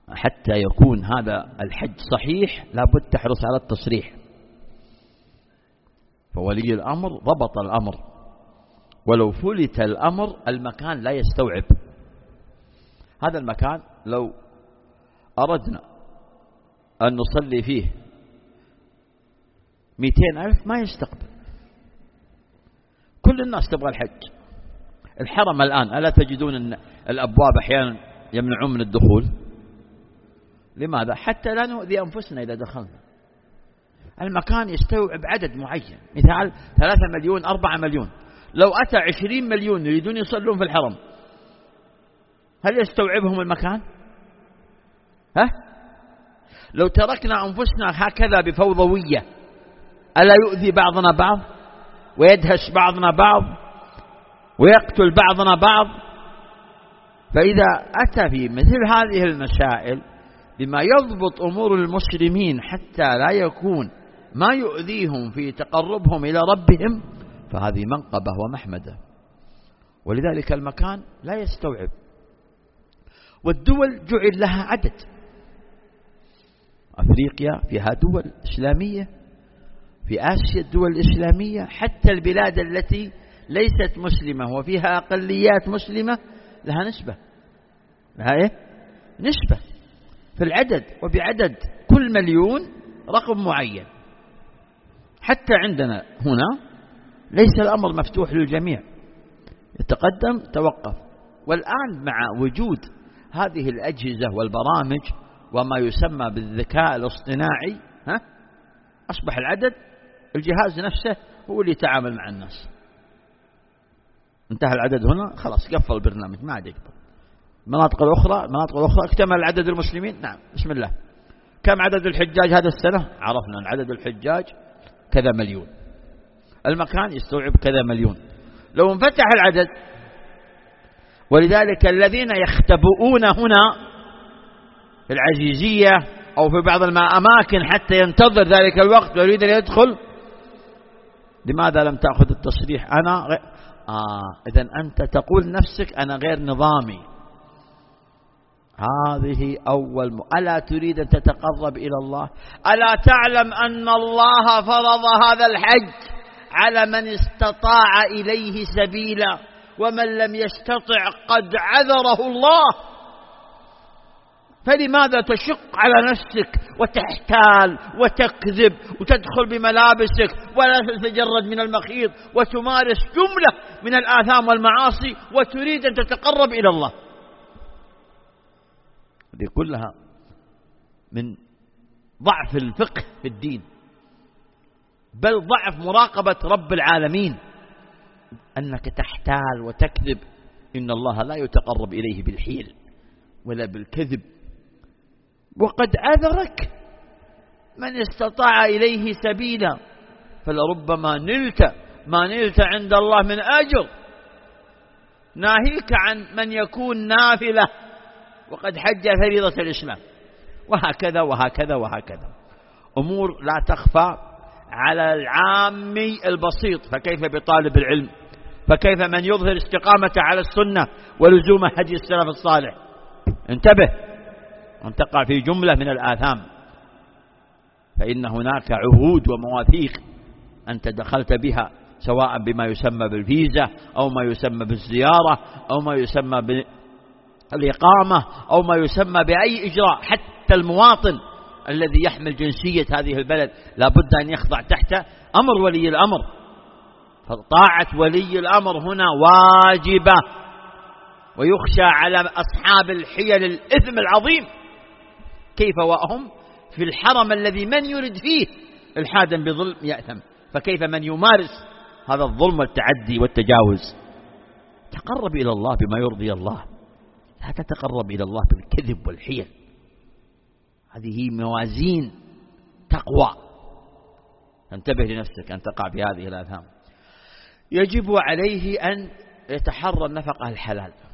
حتى يكون هذا الحج صحيح لابد تحرص على التصريح. فولي الأمر ضبط الأمر، ولو فلت الأمر المكان لا يستوعب. هذا المكان لو أردنا أن نصلي فيه 200,000 ما يستقبل. كل الناس تبغى الحج. الحرم الآن ألا تجدون أن الأبواب أحيانا يمنعون من الدخول؟ لماذا؟ حتى لا نؤذي أنفسنا إذا دخلنا. المكان يستوعب عدد معين، مثال 3 مليون 4 مليون. لو أتى 20 مليون يريدون يصلون في الحرم، هل يستوعبهم المكان؟ لو تركنا أنفسنا هكذا بفوضوية ألا يؤذي بعضنا بعض ويدهش بعضنا بعض ويقتل بعضنا بعض؟ فإذا أتى في مثل هذه المسائل بما يضبط أمور المسلمين حتى لا يكون ما يؤذيهم في تقربهم إلى ربهم، فهذه منقبة ومحمدة. ولذلك المكان لا يستوعب. والدول جعل لها عدد. أفريقيا فيها دول إسلامية، في آسيا الدول الإسلامية، حتى البلاد التي ليست مسلمة وفيها أقليات مسلمة لها نسبة، لها نسبة في العدد، وبعدد كل مليون رقم معين. حتى عندنا هنا ليس الأمر مفتوح للجميع، يتقدم توقف. والآن مع وجود هذه الأجهزة والبرامج وما يسمى بالذكاء الاصطناعي، أصبح العدد الجهاز نفسه هو اللي يتعامل مع الناس. انتهى العدد هنا خلاص قفل البرنامج ما عاد يقدر. المناطق الأخرى اكتمل عدد المسلمين، نعم بسم الله. كم عدد الحجاج هذا السنة؟ عرفنا أن عدد الحجاج كذا مليون، المكان يستوعب كذا مليون. لو انفتح العدد، ولذلك الذين يختبؤون هنا في العزيزية أو في بعض الأماكن حتى ينتظر ذلك الوقت ويريد أن يدخل، لماذا لم تأخذ التصريح؟ إذن أنت تقول نفسك أنا غير نظامي. هذه أول ألا تريد أن تتقرب إلى الله؟ ألا تعلم أن الله فرض هذا الحج على من استطاع إليه سبيلا، ومن لم يستطع قد عذره الله؟ فلماذا تشق على نفسك وتحتال وتكذب وتدخل بملابسك ولا تتجرد من المخيط وتمارس جملة من الآثام والمعاصي وتريد أن تتقرب إلى الله؟ هذه كلها من ضعف الفقه في الدين، بل ضعف مراقبة رب العالمين، أنك تحتال وتكذب. إن الله لا يتقرب إليه بالحيل ولا بالكذب. وقد عذرك من استطاع إليه سبيلا، فلربما نلت ما نلت عند الله من أجر، ناهيك عن من يكون نافلة وقد حج فريضة الإسلام. وهكذا وهكذا وهكذا، أمور لا تخفى على العامي البسيط. فكيف بطالب العلم؟ فكيف من يظهر استقامته على السنة ولزوم هدي السلف الصالح؟ انتبه أن تقع في جملة من الآثام، فإن هناك عهود ومواثيق أنت دخلت بها، سواء بما يسمى بالفيزا أو ما يسمى بالزيارة أو ما يسمى بالإقامة أو ما يسمى بأي إجراء. حتى المواطن الذي يحمل جنسية هذه البلد لابد أن يخضع تحت أمر ولي الأمر. فطاعة ولي الأمر هنا واجبة، ويخشى على أصحاب الحيل الإثم العظيم. كيف وهم في الحرم الذي من يرد فيه الحادا بظلم يأثم، فكيف من يمارس هذا الظلم والتعدي والتجاوز؟ تقرب إلى الله بما يرضي الله، لا تتقرب إلى الله بالكذب والحيل. هذه موازين تقوى. انتبه لنفسك أن تقع في هذه الآثام. يجب عليه أن يتحرى النفقة الحلال.